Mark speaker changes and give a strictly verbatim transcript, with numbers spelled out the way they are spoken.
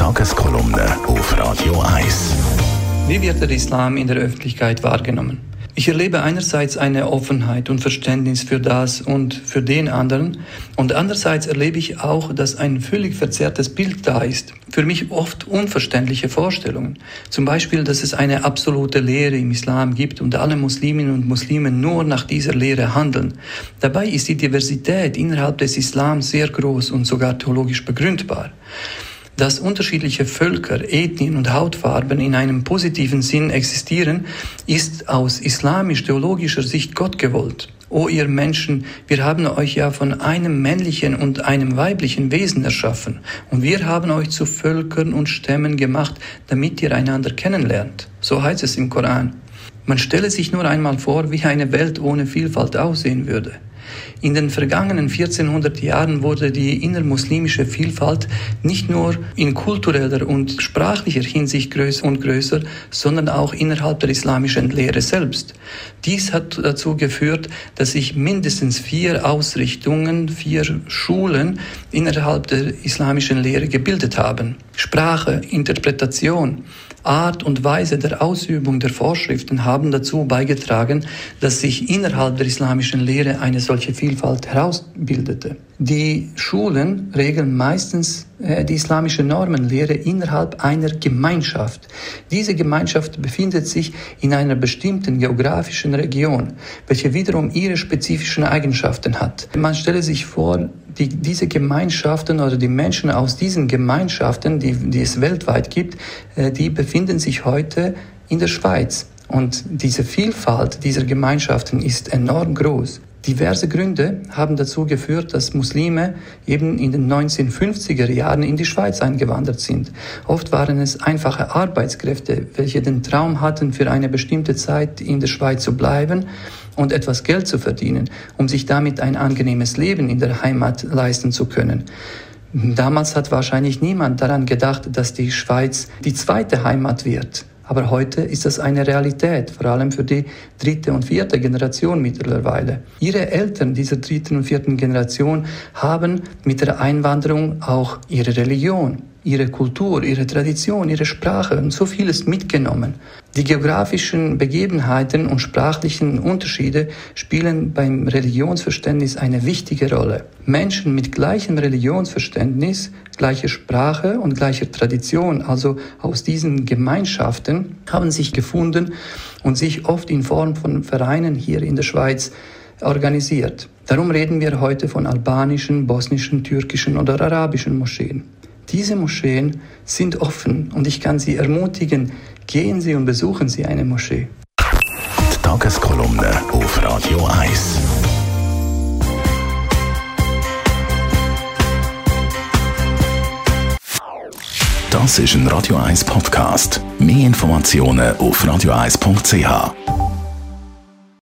Speaker 1: Tageskolumne auf Radio eins.
Speaker 2: Wie wird der Islam in der Öffentlichkeit wahrgenommen? Ich erlebe einerseits eine Offenheit und Verständnis für das und für den anderen und andererseits erlebe ich auch, dass ein völlig verzerrtes Bild da ist. Für mich oft unverständliche Vorstellungen. Zum Beispiel, dass es eine absolute Lehre im Islam gibt und alle Musliminnen und Muslime nur nach dieser Lehre handeln. Dabei ist die Diversität innerhalb des Islams sehr groß und sogar theologisch begründbar. Dass unterschiedliche Völker, Ethnien und Hautfarben in einem positiven Sinn existieren, ist aus islamisch-theologischer Sicht Gott gewollt. O ihr Menschen, wir haben euch ja von einem männlichen und einem weiblichen Wesen erschaffen und wir haben euch zu Völkern und Stämmen gemacht, damit ihr einander kennenlernt. So heißt es im Koran. Man stelle sich nur einmal vor, wie eine Welt ohne Vielfalt aussehen würde. In den vergangenen vierzehnhundert Jahren wurde die innermuslimische Vielfalt nicht nur in kultureller und sprachlicher Hinsicht größer und größer, sondern auch innerhalb der islamischen Lehre selbst. Dies hat dazu geführt, dass sich mindestens vier Ausrichtungen, vier Schulen innerhalb der islamischen Lehre gebildet haben. Sprache, Interpretation, Art und Weise der Ausübung der Vorschriften haben dazu beigetragen, dass sich innerhalb der islamischen Lehre eine solche Vielfalt herausbildete. Die Schulen regeln meistens äh, die islamische Normenlehre innerhalb einer Gemeinschaft. Diese Gemeinschaft befindet sich in einer bestimmten geografischen Region, welche wiederum ihre spezifischen Eigenschaften hat. Man stelle sich vor, die, diese Gemeinschaften oder die Menschen aus diesen Gemeinschaften, die, die es weltweit gibt, äh, die befinden sich heute in der Schweiz. Und diese Vielfalt dieser Gemeinschaften ist enorm groß. Diverse Gründe haben dazu geführt, dass Muslime eben in den neunzehnhundertfünfziger Jahren in die Schweiz eingewandert sind. Oft waren es einfache Arbeitskräfte, welche den Traum hatten, für eine bestimmte Zeit in der Schweiz zu bleiben und etwas Geld zu verdienen, um sich damit ein angenehmes Leben in der Heimat leisten zu können. Damals hat wahrscheinlich niemand daran gedacht, dass die Schweiz die zweite Heimat wird. Aber heute ist das eine Realität, vor allem für die dritte und vierte Generation mittlerweile. Ihre Eltern dieser dritten und vierten Generation haben mit der Einwanderung auch ihre Religion, ihre Kultur, ihre Tradition, ihre Sprache und so vieles mitgenommen. Die geografischen Begebenheiten und sprachlichen Unterschiede spielen beim Religionsverständnis eine wichtige Rolle. Menschen mit gleichem Religionsverständnis, gleicher Sprache und gleicher Tradition, also aus diesen Gemeinschaften, haben sich gefunden und sich oft in Form von Vereinen hier in der Schweiz organisiert. Darum reden wir heute von albanischen, bosnischen, türkischen oder arabischen Moscheen. Diese Moscheen sind offen und ich kann Sie ermutigen, gehen Sie und besuchen Sie eine Moschee.
Speaker 1: Die Tageskolumne auf Radio eins. Das ist ein Radio eins Podcast. Mehr Informationen auf radio eins punkt c h.